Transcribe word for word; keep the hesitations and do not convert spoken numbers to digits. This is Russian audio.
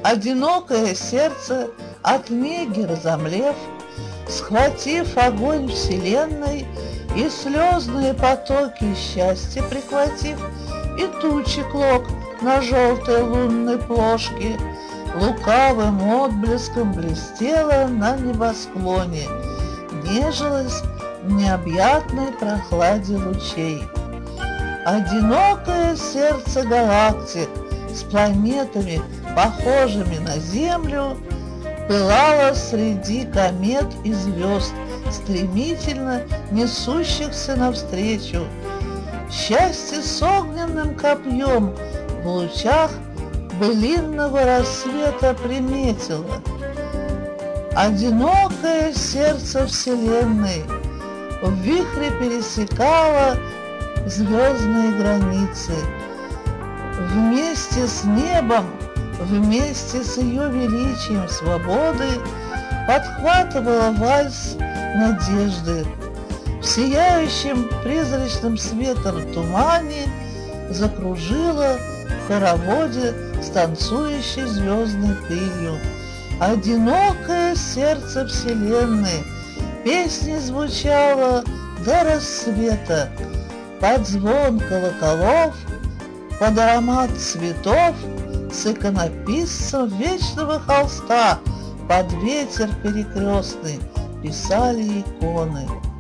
Одинокое сердце, от неги разомлев, схватив огонь вселенной и слезные потоки счастья прихватив, и тучи клок на желтой лунной плошке лукавым отблеском блестела на небосклоне, нежилась в необъятной прохладе лучей. Одинокое сердце галактик с планетами, похожими на Землю, пылало среди комет и звезд, стремительно несущихся навстречу. Счастье с огненным копьем в лучах былинного рассвета приметило. Одинокое сердце вселенной в вихре пересекало звездные границы. Вместе с небом, вместе с ее величием свободы подхватывала вальс надежды. В сияющем призрачным светом тумане закружила в хороводе с танцующей звездной пылью. Одинокое сердце вселенной песни звучало до рассвета, под звон колоколов, под аромат цветов, с иконописцем вечного холста под ветер перекрестный писали иконы.